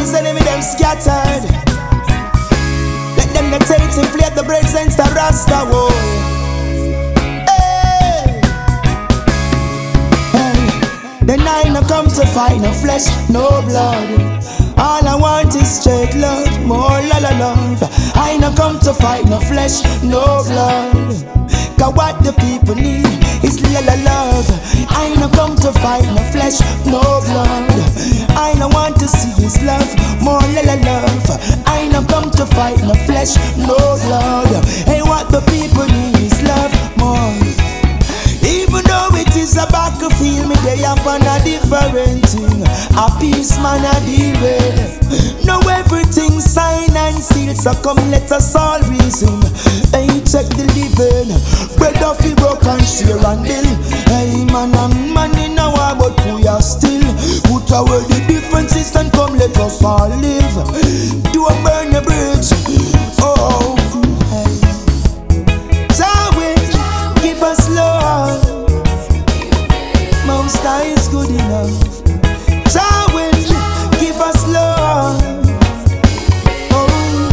his enemy them scattered. Let them that hate inflate the presence of Rasta war. Then I no come to fight no flesh, no blood. All I want is straight love, more love. I no come to fight no flesh, no blood. Cause what the people need is love. I no come to fight no flesh, no blood. I no want to see his love, more love. I no come to fight no flesh, no blood. Hey, what the people need is love, more. Even though it is a battlefield, me they have on a different thing. A peace man a deal with. Now everything signed and sealed, so come let us all reason. Hey, check the living, bread off the broke and share and bill. Hey man and man in our but we are still. Put away the differences and come let us all live. Do a burn a bridge. Oh, hey. Jahweh, give us love. Most High is good enough. Jahweh, give us love. Oh,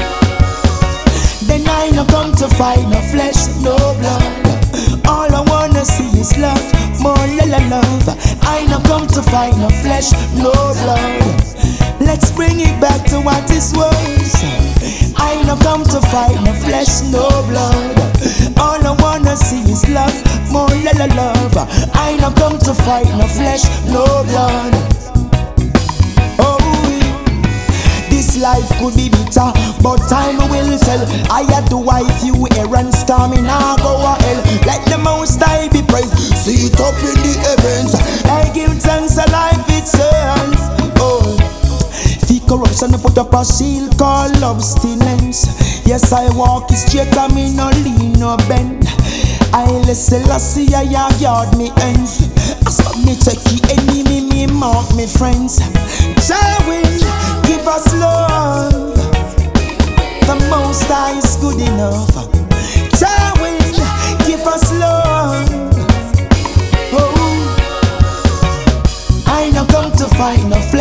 then I no come to fight no flesh, no blood. All I wanna see is love, more love. I no come to fight no flesh, no blood. Let's bring it back to what it was. I no come to fight no flesh, no blood. All I wanna see is love, more love. I no come to fight no flesh, no blood. Oh, this life could be bitter, but time will tell. I had to wife you errands, coming now go to hell. Let the Most High be praised, see it up in the heavens. I give thanks to life itself. Oh, the corruption put up a shield called abstinence. Yes, I walk it straight and me no lean no bend. I listen, I see I yard me ends. I stop me check the enemy, me mark me friends. Jahweh, give us love. The Most High is good enough. Jahweh, give us love. Oh, I no come to fight no flesh.